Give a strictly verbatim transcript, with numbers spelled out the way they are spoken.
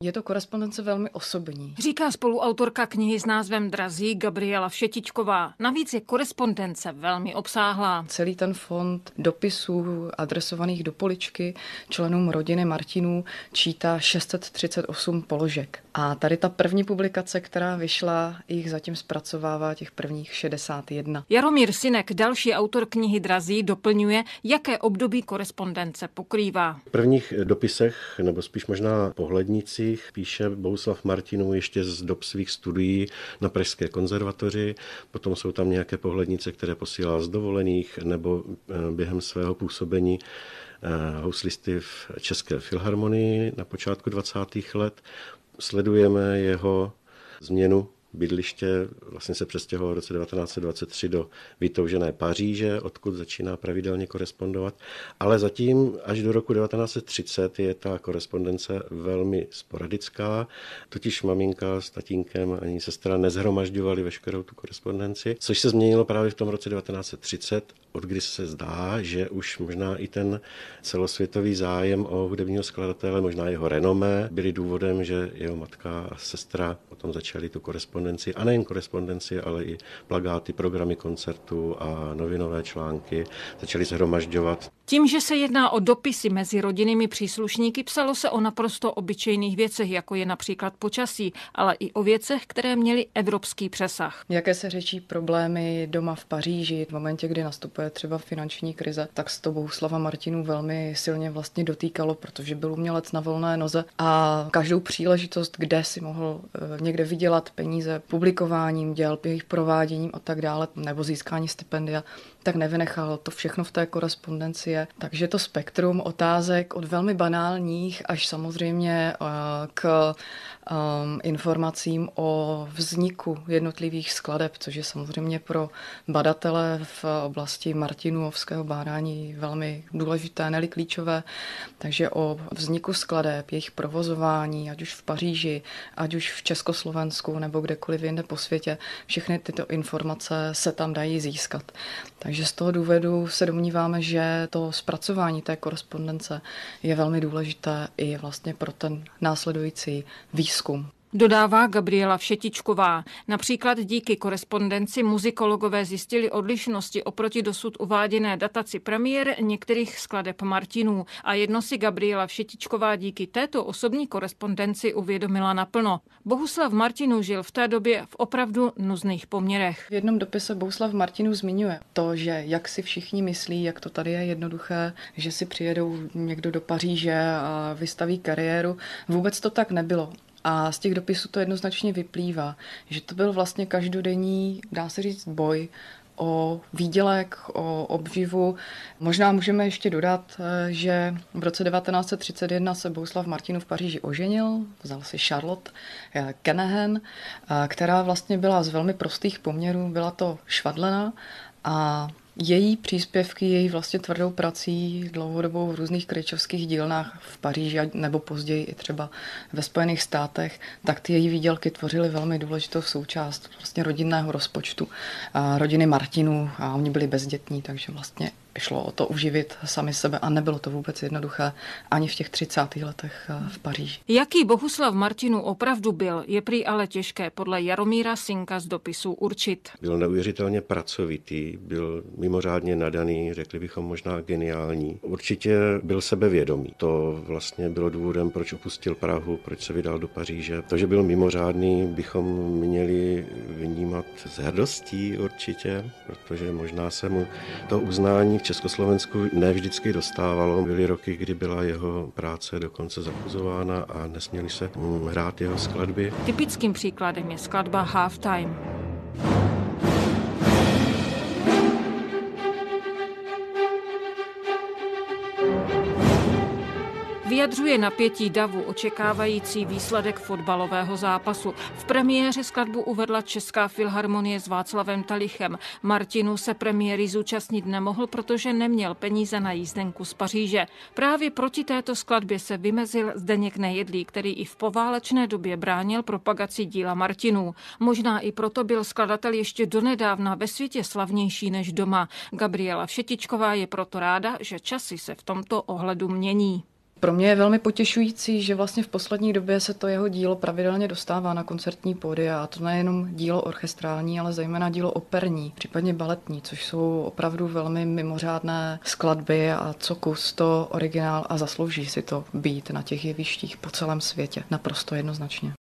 Je to korespondence velmi osobní. Říká spoluautorka knihy s názvem Drazí Gabriela Všetičková. Navíc je korespondence velmi obsáhlá. Celý ten fond dopisů adresovaných do poličky členům rodiny Martinů čítá šest set třicet osm položek. A tady ta první publikace, která vyšla, jich zatím zpracovává těch prvních šedesát jedna. Jaromír Synek, další autor knihy Drazí, doplňuje, jaké období korespondence pokrývá. V prvních dopisech, nebo spíš možná pohlednicích, píše Bohuslav Martinů ještě z dob svých studií na Pražské konzervatoři. Potom jsou tam nějaké pohlednice, které posílal z dovolených nebo během svého působení houslisty v České filharmonii na počátku dvacátých let. Sledujeme jeho změnu bydliště, vlastně se přestěhoval v roce devatenáct set dvacet tři do vytoužené Paříže, odkud začíná pravidelně korespondovat, ale zatím až do roku devatenáct set třicet je ta korespondence velmi sporadická, totiž maminka s tatínkem ani sestra nezhromažďovali veškerou tu korespondenci, což se změnilo právě v tom roce devatenáct set třicet, od kdy se zdá, že už možná i ten celosvětový zájem o hudebního skladatele, možná jeho renomé, byly důvodem, že jeho matka a sestra potom začaly tu korespondenci, a nejen korespondenci, ale i plakáty, programy koncertů a novinové články začaly shromažďovat. Tím, že se jedná o dopisy mezi rodinnými příslušníky, psalo se o naprosto obyčejných věcech, jako je například počasí, ale i o věcech, které měly evropský přesah. Jaké se řečí problémy doma v Paříži, v momentě, kdy nastupuje třeba finanční krize, tak se to Bohuslava Martinů velmi silně vlastně dotýkalo, protože byl umělec na volné noze a každou příležitost, kde si mohl někde vydělat peníze publikováním děl, jejich prováděním a tak dále, nebo získání stipendia, tak nevynechal. To všechno v té korespondenci je. Takže to spektrum otázek od velmi banálních až samozřejmě k um, informacím o vzniku jednotlivých skladeb, což je samozřejmě pro badatele v oblasti martinůvského bádání velmi důležité, ne-li klíčové. Takže o vzniku skladeb, jejich provozování, ať už v Paříži, ať už v Československu nebo kdekoliv jinde po světě, všechny tyto informace se tam dají získat. Takže z toho důvodu se domníváme, že to zpracování té korespondence je velmi důležité i vlastně pro ten následující výzkum. Dodává Gabriela Všetičková. Například díky korespondenci muzikologové zjistili odlišnosti oproti dosud uváděné dataci premiér některých skladeb Martinů a jedno si Gabriela Všetičková díky této osobní korespondenci uvědomila naplno. Bohuslav Martinů žil v té době v opravdu nuzných poměrech. V jednom dopise Bohuslav Martinů zmiňuje to, že jak si všichni myslí, jak to tady je jednoduché, že si přijedou někdo do Paříže a vystaví kariéru. Vůbec to tak nebylo. A z těch dopisů to jednoznačně vyplývá, že to byl vlastně každodenní, dá se říct, boj o výdělek, o obživu. Možná můžeme ještě dodat, že v roce devatenáct set třicet jedna se Bohuslav Martinů v Paříži oženil, vzal si Charlotte Kenehan, která vlastně byla z velmi prostých poměrů, byla to švadlena a její příspěvky, její vlastně tvrdou prací dlouhodobou v různých kryčovských dílnách v Paříži nebo později i třeba ve Spojených státech, tak ty její výdělky tvořily velmi důležitou součást vlastně rodinného rozpočtu a rodiny Martinů a oni byli bezdětní, takže vlastně šlo o to uživit sami sebe a nebylo to vůbec jednoduché ani v těch třicátých letech v Paříži. Jaký Bohuslav Martinů opravdu byl, je prý ale těžké podle Jaromíra Synka z dopisů určit. Byl neuvěřitelně pracovitý, byl mimořádně nadaný, řekli bychom možná geniální. Určitě byl sebevědomý. To vlastně bylo důvodem, proč opustil Prahu, proč se vydal do Paříže. To, že byl mimořádný, bychom měli vnímat s hrdostí určitě, protože možná se mu to uznání v Československu ne vždycky dostávalo. Byly roky, kdy byla jeho práce dokonce zakuzována a nesměly se hrát jeho skladby. Typickým příkladem je skladba Half Time. Vyjadřuje napětí davu očekávající výsledek fotbalového zápasu. V premiéře skladbu uvedla Česká filharmonie s Václavem Talichem. Martinů se premiéry zúčastnit nemohl, protože neměl peníze na jízdenku z Paříže. Právě proti této skladbě se vymezil Zdeněk Nejedlý, který i v poválečné době bránil propagaci díla Martinů. Možná i proto byl skladatel ještě donedávna ve světě slavnější než doma. Gabriela Všetičková je proto ráda, že časy se v tomto ohledu mění. Pro mě je velmi potěšující, že vlastně v poslední době se to jeho dílo pravidelně dostává na koncertní pódia, a to nejenom dílo orchestrální, ale zejména dílo operní, případně baletní, což jsou opravdu velmi mimořádné skladby a co kus to originál a zaslouží si to být na těch jevištích po celém světě. Naprosto jednoznačně.